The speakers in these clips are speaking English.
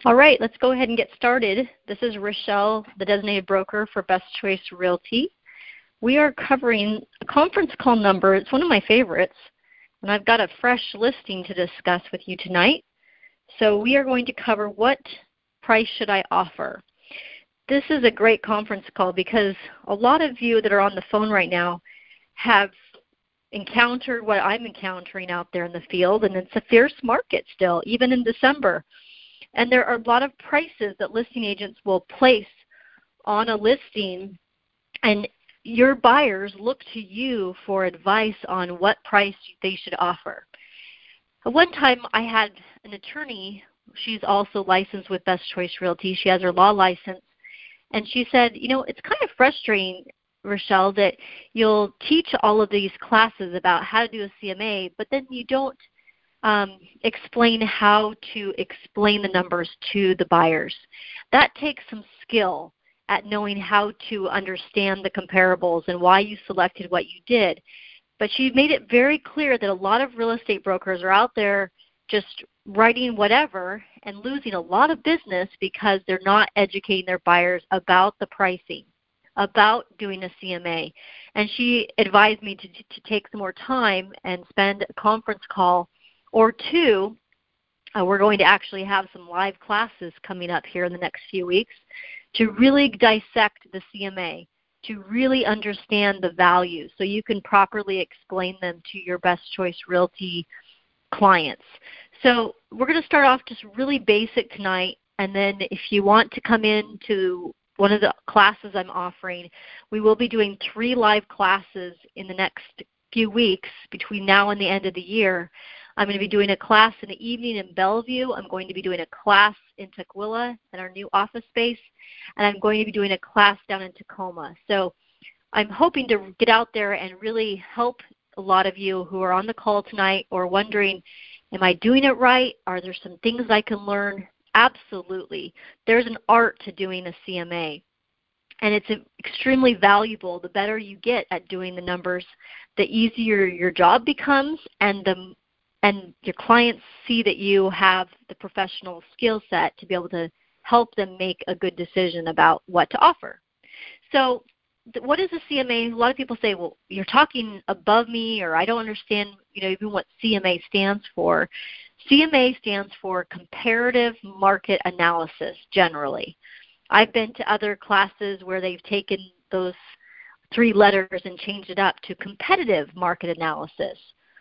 All right, let's go ahead and get started. This is Rochelle, the designated broker for Best Choice Realty. We are covering a conference call number. It's one of my favorites, and I've got a fresh listing to discuss with you tonight. So we are going to cover what price should I offer. This is a great conference call because a lot of you that are on the phone right now have encountered what I'm encountering out there in the field, and it's a fierce market still, even in December. And there are a lot of prices that listing agents will place on a listing, and your buyers look to you for advice on what price they should offer. At one time, I had an attorney. She's also licensed with Best Choice Realty. She has her law license. And she said, it's kind of frustrating, Rochelle, that you'll teach all of these classes about how to do a CMA, but then you don't explain how to explain the numbers to the buyers. That takes some skill at knowing how to understand the comparables and why you selected what you did. But she made it very clear that a lot of real estate brokers are out there just writing whatever and losing a lot of business because they're not educating their buyers about the pricing, about doing a CMA. And she advised me to take some more time and spend a conference call or two. We're going to actually have some live classes coming up here in the next few weeks to really dissect the CMA, to really understand the values so you can properly explain them to your Best Choice Realty clients. So we're going to start off just really basic tonight, and then if you want to come in to one of the classes I'm offering, we will be doing 3 live classes in the next few weeks between now and the end of the year. I'm going to be doing a class in the evening in Bellevue. I'm going to be doing a class in Tukwila in our new office space, and I'm going to be doing a class down in Tacoma. So I'm hoping to get out there and really help a lot of you who are on the call tonight or wondering, am I doing it right? Are there some things I can learn? Absolutely. There's an art to doing a CMA, and it's extremely valuable. The better you get at doing the numbers, the easier your job becomes, and your clients see that you have the professional skill set to be able to help them make a good decision about what to offer. So what is a CMA? A lot of people say, well, you're talking above me, or I don't understand even what CMA stands for. CMA stands for Comparative Market Analysis generally. I've been to other classes where they've taken those 3 letters and changed it up to Competitive Market Analysis,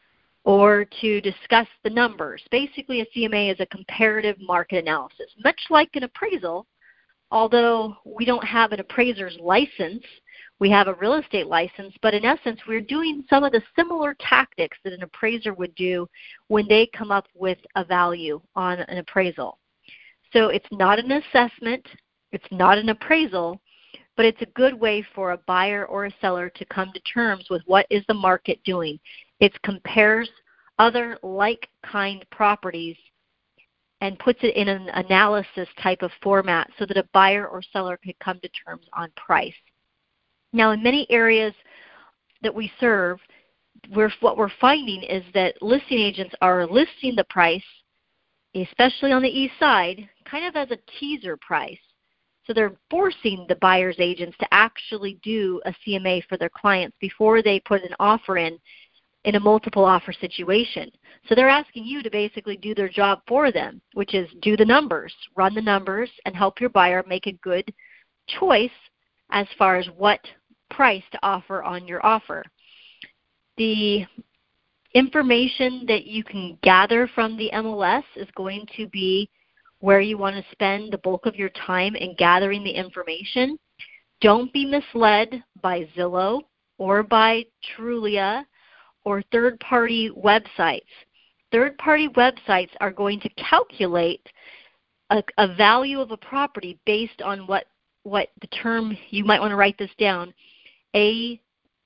or to discuss the numbers. Basically, a CMA is a comparative market analysis, much like an appraisal, although we don't have an appraiser's license. We have a real estate license, but in essence, we're doing some of the similar tactics that an appraiser would do when they come up with a value on an appraisal. So it's not an assessment, it's not an appraisal, but it's a good way for a buyer or a seller to come to terms with what is the market doing. It compares other like-kind properties and puts it in an analysis type of format so that a buyer or seller could come to terms on price. Now, in many areas that we serve, what we're finding is that listing agents are listing the price, especially on the east side, kind of as a teaser price. So they're forcing the buyer's agents to actually do a CMA for their clients before they put an offer in a multiple offer situation. So they're asking you to basically do their job for them, which is do the numbers, run the numbers, and help your buyer make a good choice as far as what price to offer on your offer. The information that you can gather from the MLS is going to be where you want to spend the bulk of your time in gathering the information. Don't be misled by Zillow or by Trulia or third-party websites. Third-party websites are going to calculate a value of a property based on what the term, you might want to write this down, AVM,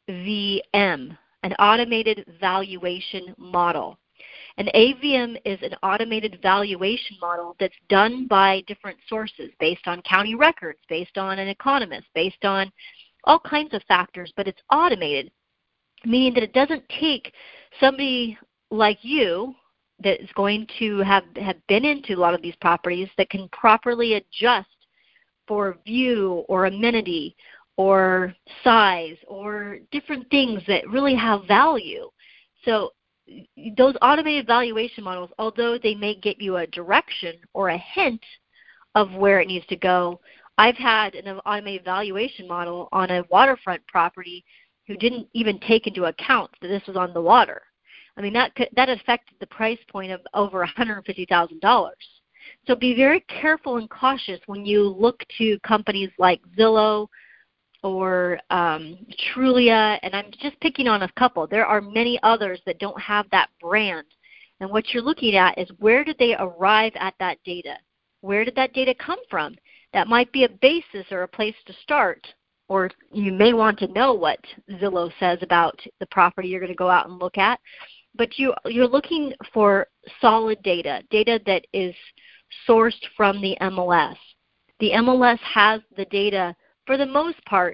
an automated valuation model. An AVM is an automated valuation model that's done by different sources based on county records, based on an economist, based on all kinds of factors, but it's automated, meaning that it doesn't take somebody like you that is going to have been into a lot of these properties that can properly adjust for view or amenity or size or different things that really have value. So those automated valuation models, although they may get you a direction or a hint of where it needs to go, I've had an automated valuation model on a waterfront property who didn't even take into account that this was on the water. I mean, that affected the price point of over $150,000. So be very careful and cautious when you look to companies like Zillow or Trulia, and I'm just picking on a couple. There are many others that don't have that brand. And what you're looking at is, where did they arrive at that data? Where did that data come from? That might be a basis or a place to start. Or you may want to know what Zillow says about the property you're going to go out and look at. But you're looking for solid data that is sourced from the MLS. The MLS has the data, for the most part,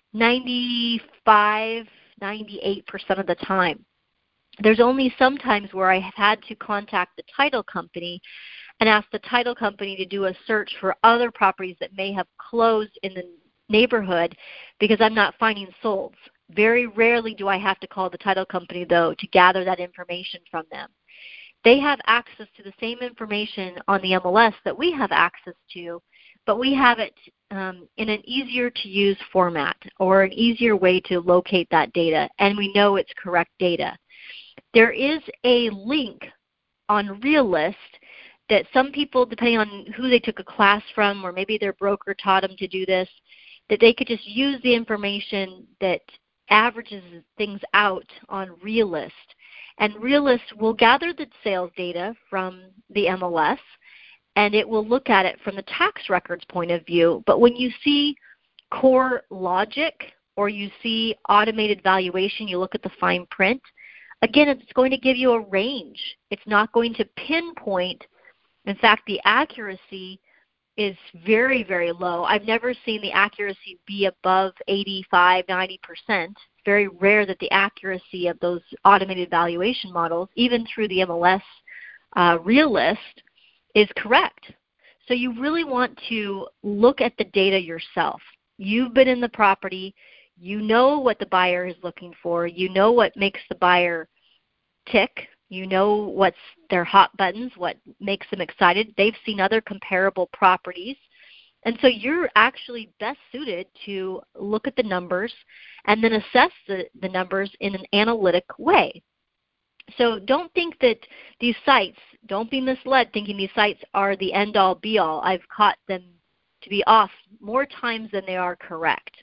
95, 98% of the time. There's only some times where I have had to contact the title company and ask the title company to do a search for other properties that may have closed in the neighborhood because I'm not finding solds. Very rarely do I have to call the title company, though, to gather that information from them. They have access to the same information on the MLS that we have access to, but we have it in an easier-to-use format or an easier way to locate that data, and we know it's correct data. There is a link on Realist that some people, depending on who they took a class from, or maybe their broker taught them to do this, that they could just use the information that averages things out on Realist. And Realist will gather the sales data from the MLS, and it will look at it from the tax records point of view. But when you see core logic or you see automated valuation, you look at the fine print, again, it's going to give you a range. It's not going to pinpoint. In fact, the accuracy is very, very low. I've never seen the accuracy be above 85, 90%. It's very rare that the accuracy of those automated valuation models, even through the MLS Realist, is correct. So you really want to look at the data yourself. You've been in the property. You know what the buyer is looking for. You know what makes the buyer tick. You know what's their hot buttons, what makes them excited. They've seen other comparable properties. And so you're actually best suited to look at the numbers and then assess the numbers in an analytic way. So don't think that these sites, don't be misled thinking these sites are the end-all, be-all. I've caught them to be off more times than they are correct,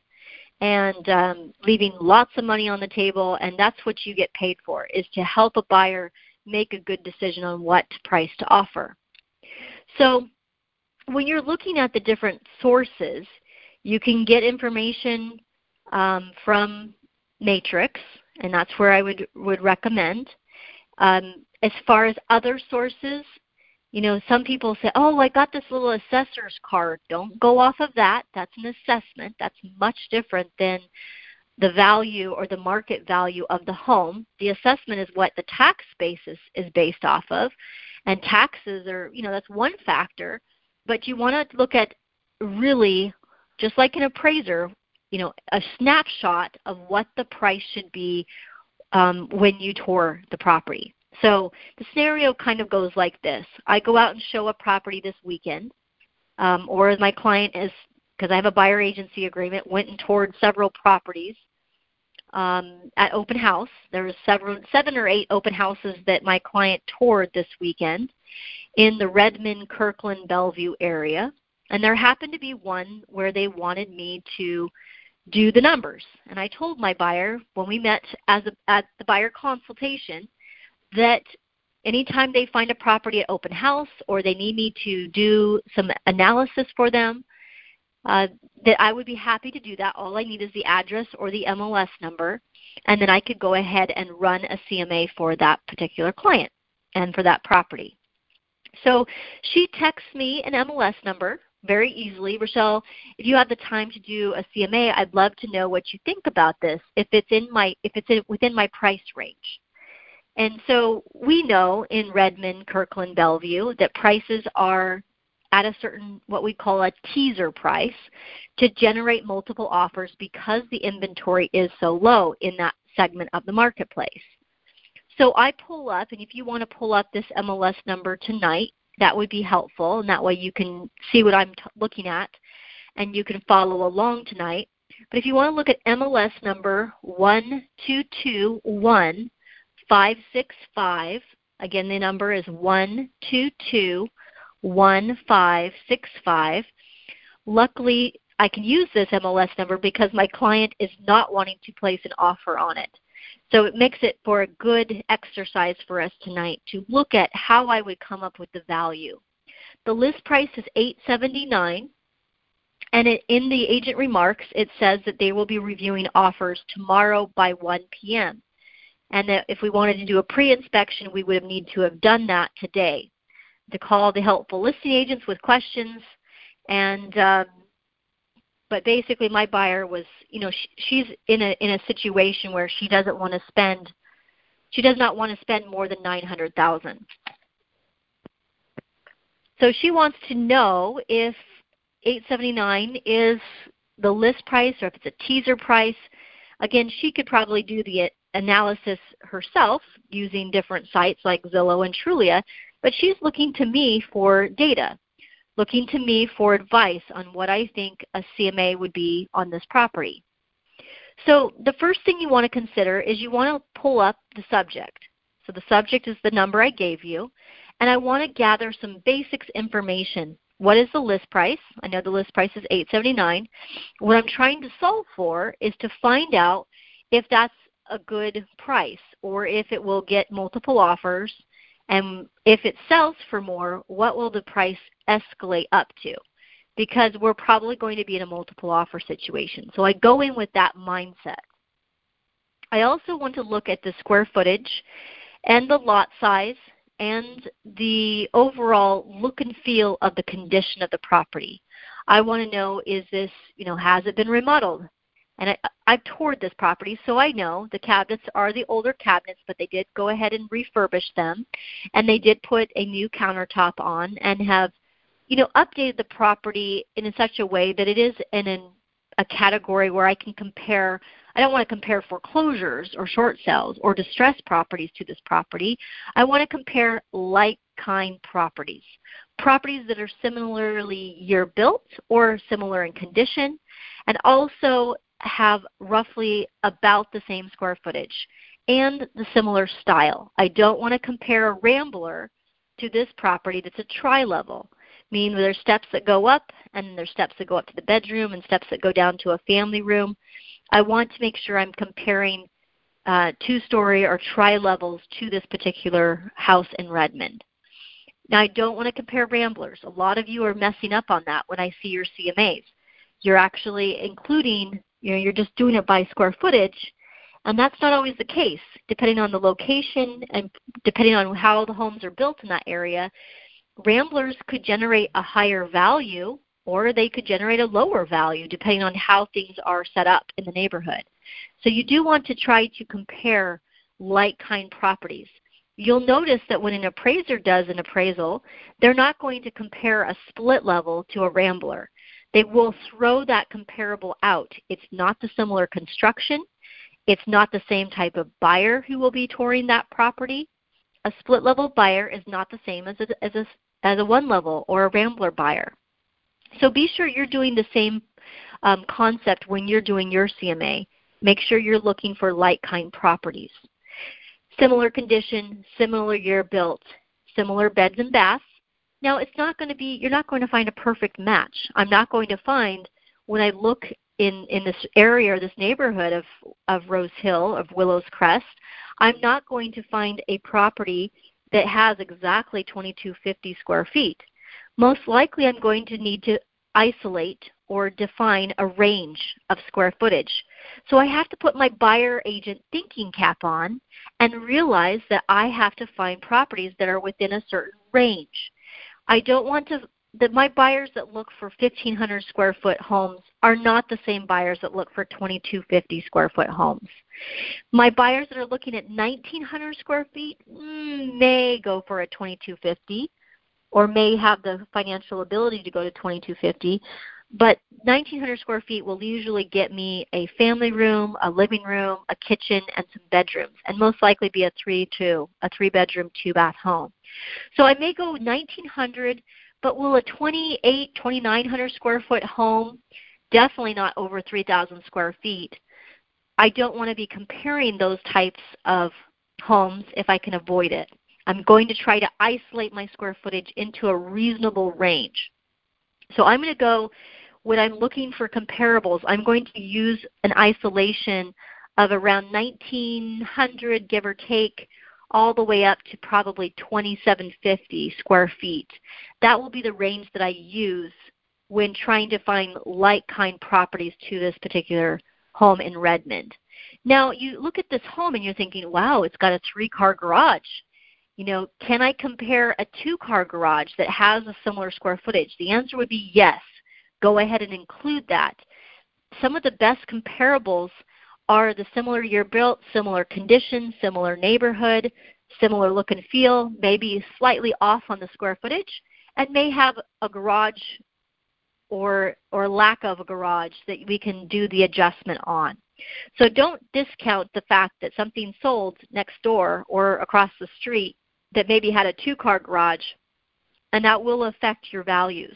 and leaving lots of money on the table, and that's what you get paid for, is to help a buyer make a good decision on what price to offer. So when you're looking at the different sources, you can get information from Matrix, and that's where I would recommend. As far as other sources, you know, some people say, oh, I got this little assessor's card. Don't go off of that. That's an assessment. That's much different than the value or the market value of the home. The assessment is what the tax basis is based off of, and taxes are, you know, that's one factor. But you want to look at really, just like an appraiser, you know, a snapshot of what the price should be when you tour the property. So the scenario kind of goes like this. I go out and show a property this weekend, or my client is, because I have a buyer agency agreement, went and toured several properties at open house. There were 7 or 8 open houses that my client toured this weekend in the Redmond, Kirkland, Bellevue area. And there happened to be one where they wanted me to do the numbers. And I told my buyer when we met at the buyer consultation that anytime they find a property at open house or they need me to do some analysis for them, that I would be happy to do that. All I need is the address or the MLS number, and then I could go ahead and run a CMA for that particular client and for that property. So she texts me an MLS number very easily. Rochelle, if you have the time to do a CMA, I'd love to know what you think about this, if it's within my price range. And so we know in Redmond, Kirkland, Bellevue that prices are at a certain, what we call a teaser price, to generate multiple offers because the inventory is so low in that segment of the marketplace. So I pull up, and if you want to pull up this MLS number tonight, that would be helpful, and that way you can see what I'm looking at, and you can follow along tonight. But if you want to look at MLS number 1221-565, again, the number is 122-1565. Luckily, I can use this MLS number because my client is not wanting to place an offer on it. So it makes it for a good exercise for us tonight to look at how I would come up with the value. The list price is $879, and in the agent remarks, it says that they will be reviewing offers tomorrow by 1 p.m. And that if we wanted to do a pre-inspection, we would need to have done that today. To call the helpful listing agents with questions, and but basically my buyer was, she's in a situation where she does not want to spend more than $900,000. So she wants to know if $879 is the list price or if it's a teaser price. Again, she could probably do the analysis herself using different sites like Zillow and Trulia, but she's looking to me for data, looking to me for advice on what I think a CMA would be on this property. So the first thing you want to consider is you want to pull up the subject. So the subject is the number I gave you, and I want to gather some basics information. What is the list price? I know the list price is $879. What I'm trying to solve for is to find out if that's a good price or if it will get multiple offers, and if it sells for more, what will the price escalate up to? Because we're probably going to be in a multiple offer situation. So I go in with that mindset. I also want to look at the square footage and the lot size and the overall look and feel of the condition of the property. I want to know, is this, has it been remodeled? And I've toured this property, so I know the cabinets are the older cabinets, but they did go ahead and refurbish them. And they did put a new countertop on and have, updated the property in such a way that it is in a category where I can compare. I don't want to compare foreclosures or short sales or distressed properties to this property. I want to compare like-kind properties, properties that are similarly year-built or similar in condition, and also have roughly about the same square footage and the similar style. I don't want to compare a Rambler to this property that's a tri-level, meaning there's steps that go up and there's steps that go up to the bedroom and steps that go down to a family room. I want to make sure I'm comparing two-story or tri-levels to this particular house in Redmond. Now, I don't want to compare Ramblers. A lot of you are messing up on that when I see your CMAs. You're actually including, you're just doing it by square footage, and that's not always the case. Depending on the location and depending on how the homes are built in that area, Ramblers could generate a higher value or they could generate a lower value depending on how things are set up in the neighborhood. So you do want to try to compare like-kind properties. You'll notice that when an appraiser does an appraisal, they're not going to compare a split level to a Rambler. They will throw that comparable out. It's not the similar construction. It's not the same type of buyer who will be touring that property. A split-level buyer is not the same as a one-level or a Rambler buyer. So be sure you're doing the same concept when you're doing your CMA. Make sure you're looking for like-kind properties. Similar condition, similar year built, similar beds and baths. Now, it's not going to be, you're not going to find a perfect match. I'm not going to find, when I look in this area or this neighborhood of Rose Hill, of Willows Crest, I'm not going to find a property that has exactly 2250 square feet. Most likely I'm going to need to isolate or define a range of square footage. So I have to put my buyer agent thinking cap on and realize that I have to find properties that are within a certain range. I don't want to that my buyers that look for 1,500 square foot homes are not the same buyers that look for 2,250 square foot homes. My buyers that are looking at 1,900 square feet may go for a 2,250 or may have the financial ability to go to 2,250, but 1,900 square feet will usually get me a family room, a living room, a kitchen, and some bedrooms, and most likely be a 3-bedroom, 2-bath home. So I may go 1,900, but will a 2,900 square foot home, definitely not over 3,000 square feet. I don't want to be comparing those types of homes if I can avoid it. I'm going to try to isolate my square footage into a reasonable range. So I'm going to go, when I'm looking for comparables, I'm going to use an isolation of around 1,900, give or take, all the way up to probably 2,750 square feet. That will be the range that I use when trying to find like-kind properties to this particular home in Redmond. Now, you look at this home and you're thinking, wow, it's got a 3-car garage. You know, can I compare a 2-car garage that has a similar square footage? The answer would be yes. Go ahead and include that. Some of the best comparables are the similar year built, similar condition, similar neighborhood, similar look and feel, maybe slightly off on the square footage, and may have a garage or lack of a garage that we can do the adjustment on. So don't discount the fact that something sold next door or across the street that maybe had a 2-car garage, and that will affect your values.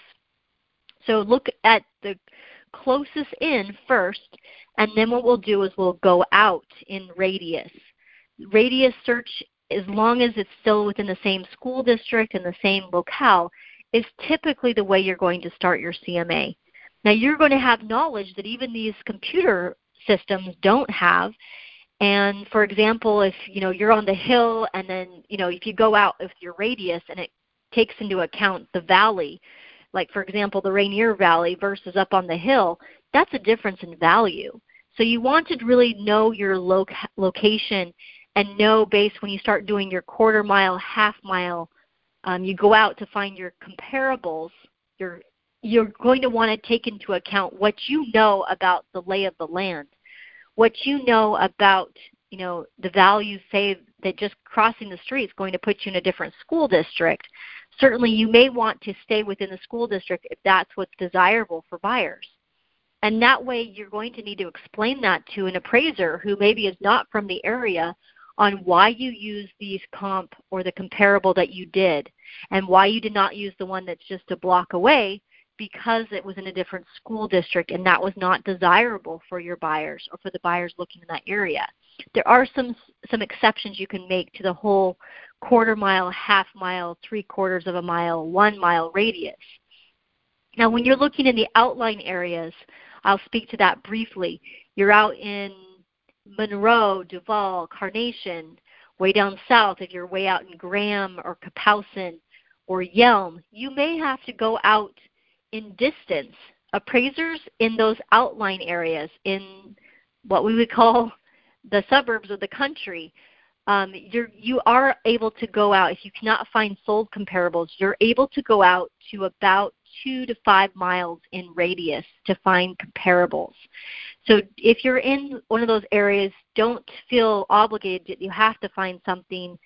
So look at the closest in first, and then what we'll do is we'll go out in radius. Radius search, as long as it's still within the same school district and the same locale, is typically the way you're going to start your CMA. Now you're going to have knowledge that even these computer systems don't have. And for example, if you're on the hill and then if you go out with your radius and it takes into account the valley, like for example the Rainier Valley versus up on the hill, that's a difference in value. So you want to really know your location and know based when you start doing your quarter mile, half mile, you go out to find your comparables, you're going to want to take into account what you know about the lay of the land, what you know about the values, say that just crossing the street is going to put you in a different school district. Certainly you may want to stay within the school district if that's what's desirable for buyers. And that way you're going to need to explain that to an appraiser who maybe is not from the area on why you used these comp or the comparable that you did and why you did not use the one that's just a block away because it was in a different school district and that was not desirable for your buyers or for the buyers looking in that area. There are some exceptions you can make to the whole quarter mile, half mile, 3/4 of a mile, 1 mile radius. Now when you're looking in the outlying areas, I'll speak to that briefly. You're out in Monroe, Duval, Carnation, way down south, if you're way out in Graham or Kapowsin or Yelm, you may have to go out in distance. Appraisers in those outlying areas, in what we would call the suburbs of the country, you are able to go out. If you cannot find sold comparables, you're able to go out to about 2 to 5 miles in radius to find comparables. So if you're in one of those areas, don't feel obligated that you have to find something,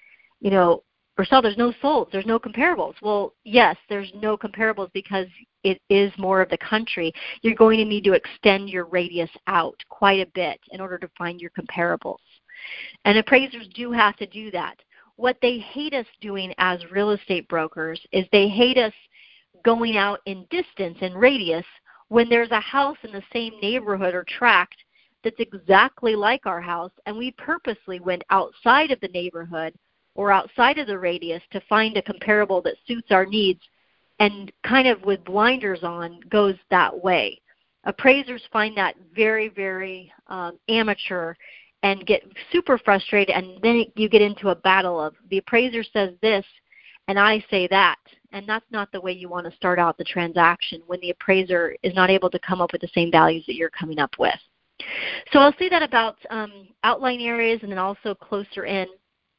or sell. There's no sold. There's no comparables. Well, yes, there's no comparables because it is more of the country. You're going to need to extend your radius out quite a bit in order to find your comparables. And appraisers do have to do that. What they hate us doing as real estate brokers is they hate us going out in distance and radius when there's a house in the same neighborhood or tract that's exactly like our house, and we purposely went outside of the neighborhood or outside of the radius to find a comparable that suits our needs and kind of with blinders on goes that way. Appraisers find that very, very amateur and get super frustrated, and then you get into a battle of the appraiser says this and I say that. And that's not the way you want to start out the transaction when the appraiser is not able to come up with the same values that you're coming up with. So I'll say that about outlying areas and then also closer in.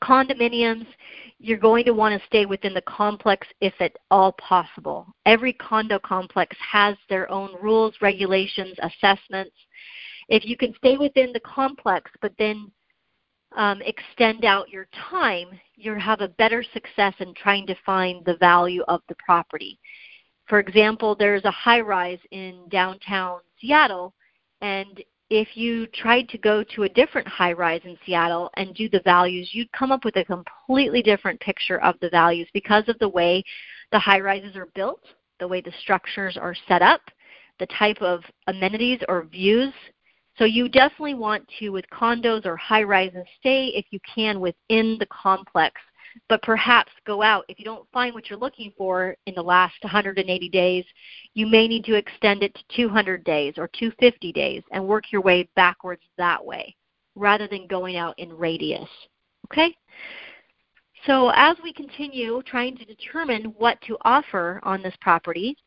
condominiums, you're going to want to stay within the complex if at all possible. Every condo complex has their own rules, regulations, assessments. If you can stay within the complex but then extend out your time, you'll have a better success in trying to find the value of the property. For example, there's a high-rise in downtown Seattle, and if you tried to go to a different high-rise in Seattle and do the values, you'd come up with a completely different picture of the values because of the way the high-rises are built, the way the structures are set up, the type of amenities or views. So you definitely want to, with condos or high-rises, stay, if you can, within the complex, but perhaps go out. If you don't find what you're looking for in the last 180 days, you may need to extend it to 200 days or 250 days and work your way backwards that way rather than going out in radius. Okay? So as we continue trying to determine what to offer on this property,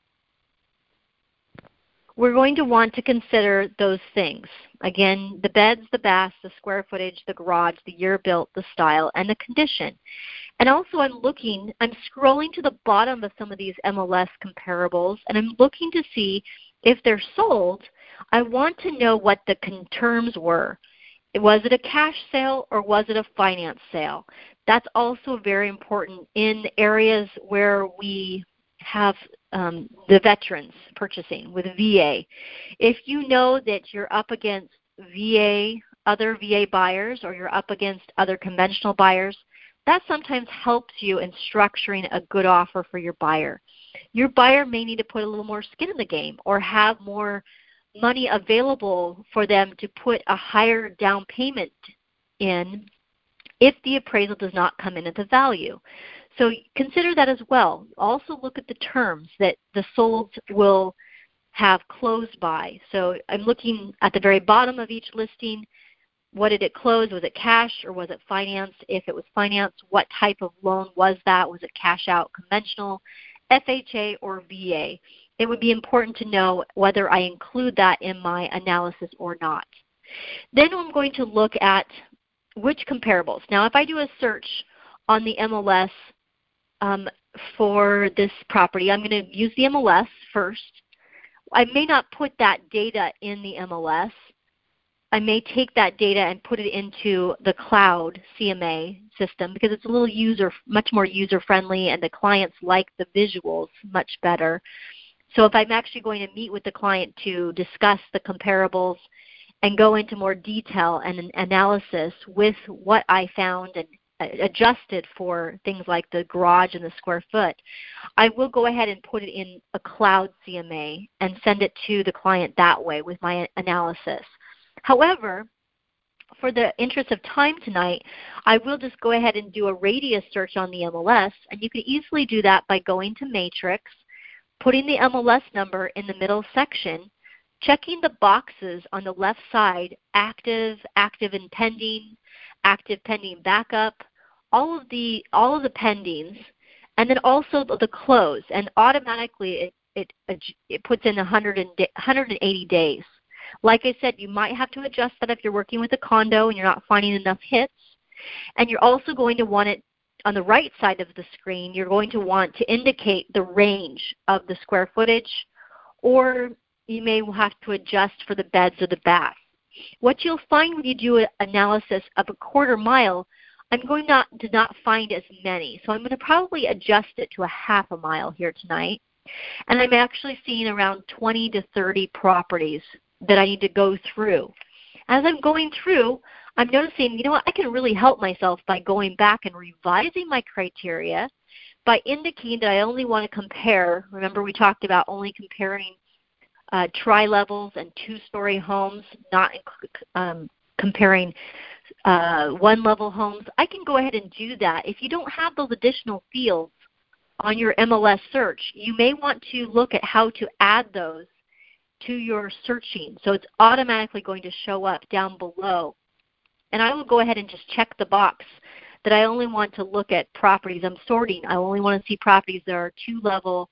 we're going to want to consider those things. Again, the beds, the baths, the square footage, the garage, the year built, the style, and the condition. And also I'm scrolling to the bottom of some of these MLS comparables, and I'm looking to see if they're sold. I want to know what the terms were. Was it a cash sale or was it a finance sale? That's also very important in areas where we have the veterans purchasing with VA. If you know that you're up against other VA buyers, or you're up against other conventional buyers, that sometimes helps you in structuring a good offer for your buyer. Your buyer may need to put a little more skin in the game or have more money available for them to put a higher down payment in if the appraisal does not come in at the value. So consider that as well. Also look at the terms that the sold will have closed by. So I'm looking at the very bottom of each listing. What did it close? Was it cash or was it financed? If it was financed, what type of loan was that? Was it cash out, conventional, FHA, or VA? It would be important to know whether I include that in my analysis or not. Then I'm going to look at which comparables. Now, if I do a search on the MLS for this property, I'm going to use the MLS first. I may not put that data in the MLS. I may take that data and put it into the cloud CMA system because it's a little much more user-friendly, and the clients like the visuals much better. So if I'm actually going to meet with the client to discuss the comparables and go into more detail and an analysis with what I found and adjusted for things like the garage and the square foot, I will go ahead and put it in a cloud CMA and send it to the client that way with my analysis. However, for the interest of time tonight, I will just go ahead and do a radius search on the MLS, and you can easily do that by going to Matrix, putting the MLS number in the middle section, checking the boxes on the left side, active, active and pending, active pending backup, all of the pendings, and then also the close, and automatically it puts in 180 days. Like I said, you might have to adjust that if you're working with a condo and you're not finding enough hits. And you're also going to want it on the right side of the screen. You're going to want to indicate the range of the square footage, or you may have to adjust for the beds or the bath. What you'll find when you do an analysis of a quarter mile, I'm going to not find as many. So I'm going to probably adjust it to a half a mile here tonight. And I'm actually seeing around 20 to 30 properties that I need to go through. As I'm going through, I'm noticing, you know what, I can really help myself by going back and revising my criteria by indicating that I only want to compare. Remember, we talked about only comparing tri-levels and two-story homes, not comparing one-level homes. I can go ahead and do that. If you don't have those additional fields on your MLS search, you may want to look at how to add those to your searching. So it's automatically going to show up down below. And I will go ahead and just check the box that I only want to look at properties. I'm sorting. I only want to see properties that are two-level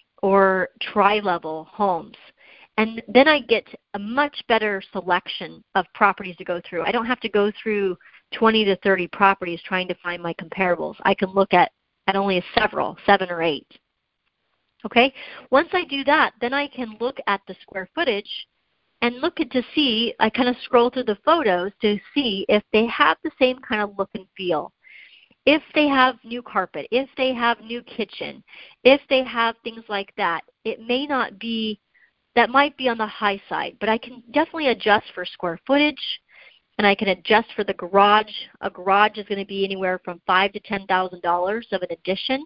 or tri-level homes. And then I get a much better selection of properties to go through. I don't have to go through 20 to 30 properties trying to find my comparables. I can look at only several, 7 or 8. Okay? Once I do that, then I can look at the square footage and look at to see, I kind of scroll through the photos to see if they have the same kind of look and feel. If they have new carpet, if they have new kitchen, if they have things like that, it may not be, that might be on the high side, but I can definitely adjust for square footage, and I can adjust for the garage. A garage is going to be anywhere from $5,000 to $10,000 of an addition.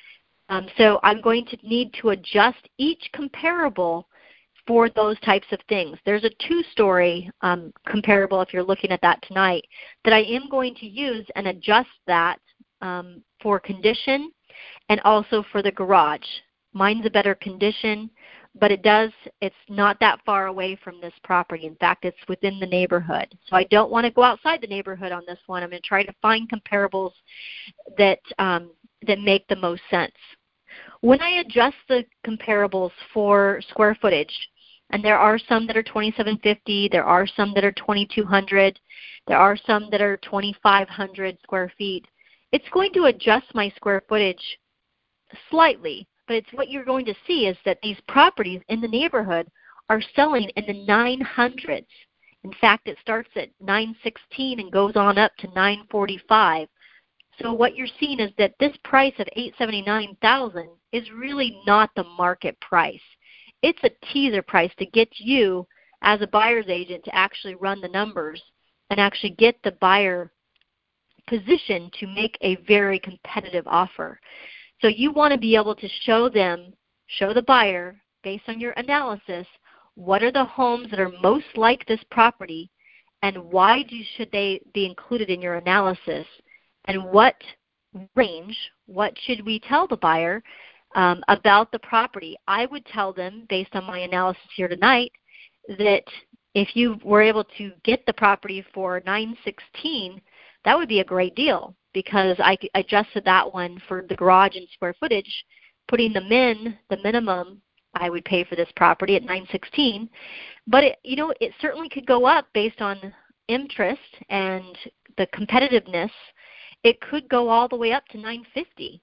So I'm going to need to adjust each comparable for those types of things. There's a 2-story comparable, if you're looking at that tonight, that I am going to use and adjust that for condition and also for the garage. Mine's a better condition, but it's not that far away from this property. In fact, it's within the neighborhood. So I don't want to go outside the neighborhood on this one. I'm going to try to find comparables that make the most sense. When I adjust the comparables for square footage, and there are some that are 2,750, there are some that are 2,200, there are some that are 2,500 square feet, it's going to adjust my square footage slightly, but it's what you're going to see is that these properties in the neighborhood are selling in the 900s. In fact, it starts at 916 and goes on up to 945. So what you're seeing is that this price of $879,000 is really not the market price. It's a teaser price to get you as a buyer's agent to actually run the numbers and actually get the buyer positioned to make a very competitive offer. So you want to be able to show the buyer, based on your analysis, what are the homes that are most like this property and why should they be included in your analysis, and what range, what should we tell the buyer about the property. I would tell them, based on my analysis here tonight, that if you were able to get the property for $916, that would be a great deal, because I adjusted that one for the garage and square footage, putting them in the minimum I would pay for this property at $916. But it certainly could go up based on interest and the competitiveness. It could go all the way up to $950.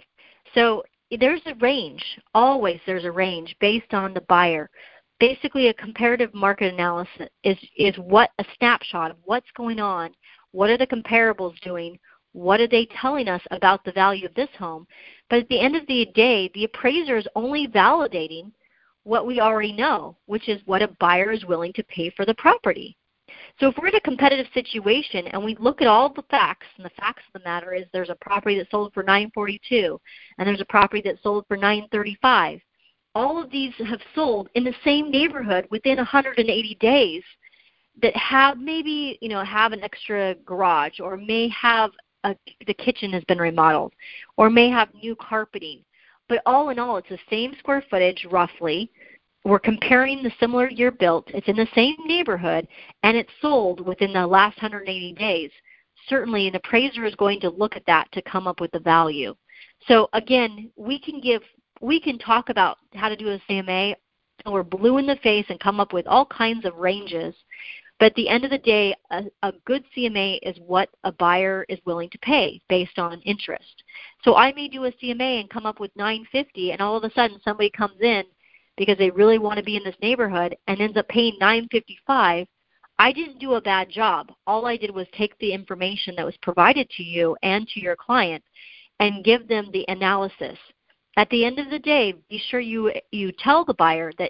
So there's a range. Always there's a range based on the buyer. Basically, a comparative market analysis is what a snapshot of what's going on. What are the comparables doing? What are they telling us about the value of this home? But at the end of the day, the appraiser is only validating what we already know, which is what a buyer is willing to pay for the property. So if we're in a competitive situation and we look at all the facts, and the facts of the matter is there's a property that sold for $942, and there's a property that sold for $935. All of these have sold in the same neighborhood within 180 days that have maybe, have an extra garage, or may have the kitchen has been remodeled, or may have new carpeting. But all in all, it's the same square footage roughly. We're comparing the similar year built. It's in the same neighborhood, and it's sold within the last 180 days. Certainly, an appraiser is going to look at that to come up with the value. So again, we can talk about how to do a CMA, and we're blue in the face and come up with all kinds of ranges. But at the end of the day, a good CMA is what a buyer is willing to pay based on interest. So I may do a CMA and come up with $950, and all of a sudden somebody comes in because they really want to be in this neighborhood and ends up paying $955. I didn't do a bad job. All I did was take the information that was provided to you and to your client and give them the analysis. At the end of the day, be sure you tell the buyer that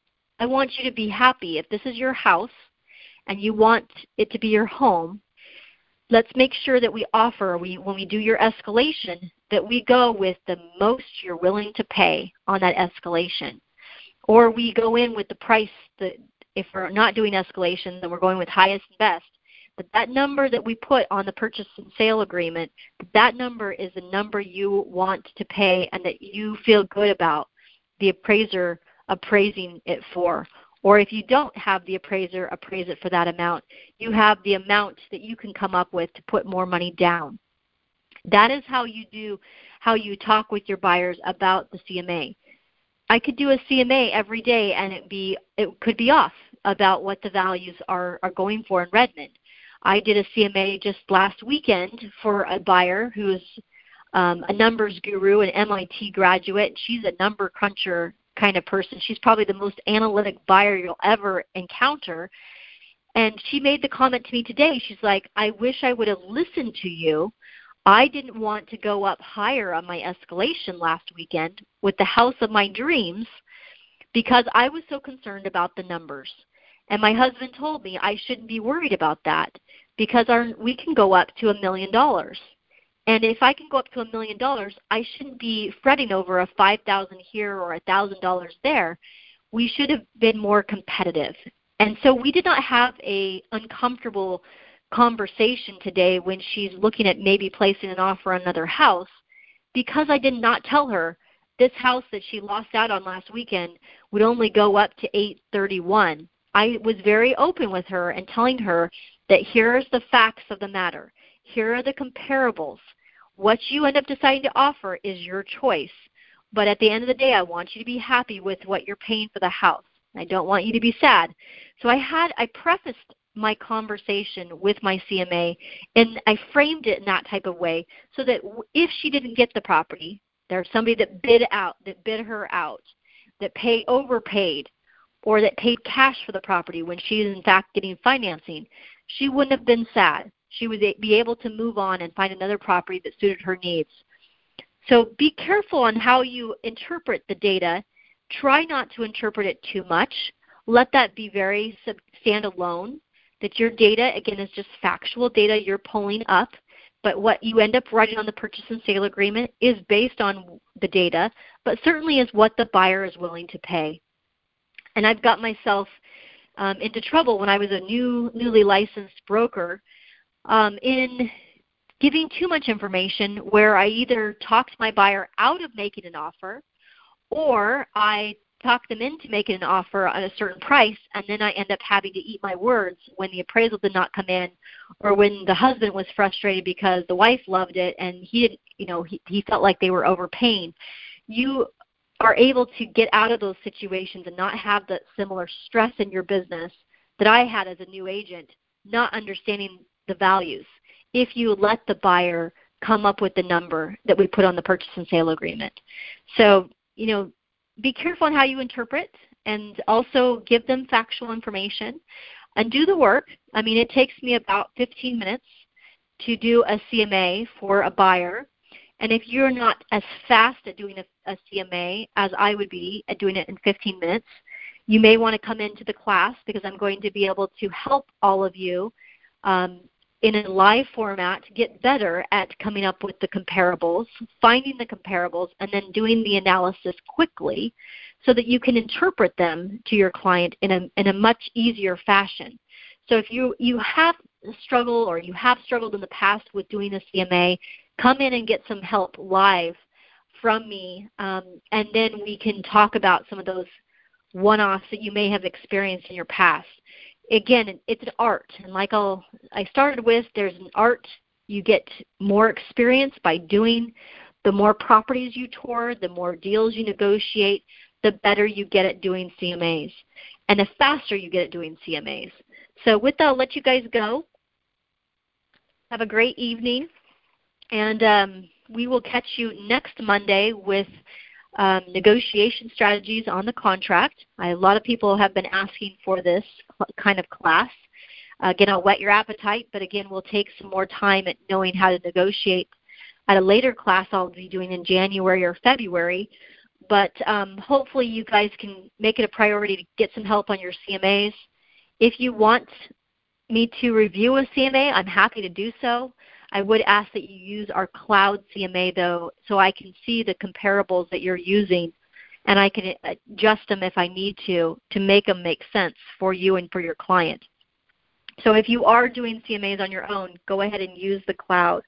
I want you to be happy. If this is your house and you want it to be your home, let's make sure that we offer, when we do your escalation, that we go with the most you're willing to pay on that escalation. Or we go in with the price that, if we're not doing escalation, then we're going with highest and best. But that number that we put on the purchase and sale agreement, that number is the number you want to pay and that you feel good about the appraiser appraising it for. Or if you don't have the appraiser appraise it for that amount, you have the amount that you can come up with to put more money down. That is how you talk with your buyers about the CMA. I could do a CMA every day and it could be off about what the values are going for in Redmond. I did a CMA just last weekend for a buyer who's a numbers guru, an MIT graduate. She's a number cruncher kind of person. She's probably the most analytic buyer you'll ever encounter. And she made the comment to me today. She's like, I wish I would have listened to you. I didn't want to go up higher on my escalation last weekend with the house of my dreams because I was so concerned about the numbers. And my husband told me I shouldn't be worried about that because we can go up to $1 million. And if I can go up to $1 million, I shouldn't be fretting over a $5,000 here or $1,000 there. We should have been more competitive. And so we did not have a uncomfortable conversation today when she's looking at maybe placing an offer on another house because I did not tell her this house that she lost out on last weekend would only go up to $831. I was very open with her and telling her that here's the facts of the matter. Here are the comparables. What you end up deciding to offer is your choice. But at the end of the day, I want you to be happy with what you're paying for the house. I don't want you to be sad. So I prefaced my conversation with my CMA, and I framed it in that type of way so that if she didn't get the property, there's somebody that bid her out, that overpaid, or that paid cash for the property when she is in fact getting financing, she wouldn't have been sad. She would be able to move on and find another property that suited her needs. So be careful on how you interpret the data. Try not to interpret it too much. Let that be very standalone, that your data, again, is just factual data you're pulling up, but what you end up writing on the purchase and sale agreement is based on the data, but certainly is what the buyer is willing to pay. And I've got myself into trouble when I was a newly licensed broker in giving too much information where I either talked my buyer out of making an offer or I talked them into making an offer at a certain price, and then I end up having to eat my words when the appraisal did not come in or when the husband was frustrated because the wife loved it and he didn't, he felt like they were overpaying. You are able to get out of those situations and not have that similar stress in your business that I had as a new agent, not understanding the values, if you let the buyer come up with the number that we put on the purchase and sale agreement. So, be careful on how you interpret and also give them factual information and do the work. I mean, it takes me about 15 minutes to do a CMA for a buyer. And if you're not as fast at doing a CMA as I would be at doing it in 15 minutes, you may want to come into the class because I'm going to be able to help all of you in a live format to get better at coming up with the comparables, finding the comparables, and then doing the analysis quickly so that you can interpret them to your client in a much easier fashion. So if you have struggled or you have struggled in the past with doing a CMA, come in and get some help live from me, and then we can talk about some of those one-offs that you may have experienced in your past. Again, it's an art, and like I started with, there's an art. You get more experience by doing. The more properties you tour, the more deals you negotiate, the better you get at doing CMAs, and the faster you get at doing CMAs. So with that, I'll let you guys go. Have a great evening, and we will catch you next Monday with negotiation strategies on the contract. A lot of people have been asking for this kind of class. Again, I'll whet your appetite, but again, we'll take some more time at knowing how to negotiate at a later class I'll be doing in January or February. But hopefully you guys can make it a priority to get some help on your CMAs. If you want me to review a CMA, I'm happy to do so. I would ask that you use our cloud CMA, though, so I can see the comparables that you're using, and I can adjust them if I need to make them make sense for you and for your client. So if you are doing CMAs on your own, go ahead and use the cloud.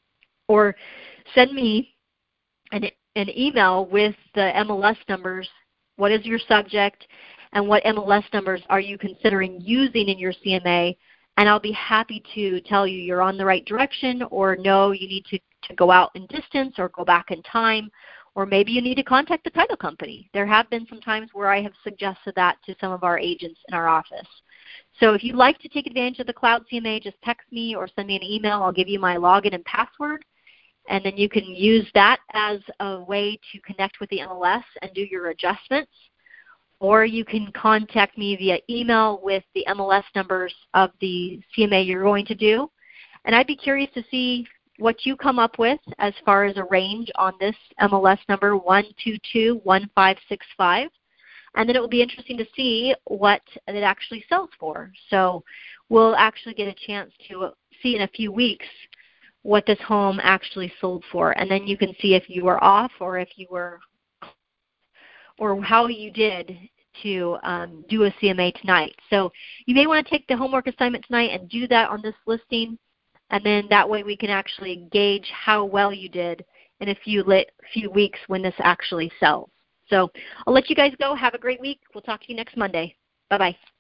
Or send me an email with the MLS numbers. What is your subject, and what MLS numbers are you considering using in your CMA? And I'll be happy to tell you you're on the right direction, or no, you need to go out in distance or go back in time or maybe you need to contact the title company. There have been some times where I have suggested that to some of our agents in our office. So if you'd like to take advantage of the Cloud CMA, just text me or send me an email. I'll give you my login and password, and then you can use that as a way to connect with the MLS and do your adjustments. Or you can contact me via email with the MLS numbers of the CMA you're going to do. And I'd be curious to see what you come up with as far as a range on this MLS number 1221565. And then it will be interesting to see what it actually sells for. So we'll actually get a chance to see in a few weeks what this home actually sold for. And then you can see if you were off or if you were, or how you did to do a CMA tonight. So you may want to take the homework assignment tonight and do that on this listing. And then that way we can actually gauge how well you did in a few weeks when this actually sells. So I'll let you guys go. Have a great week. We'll talk to you next Monday. Bye-bye.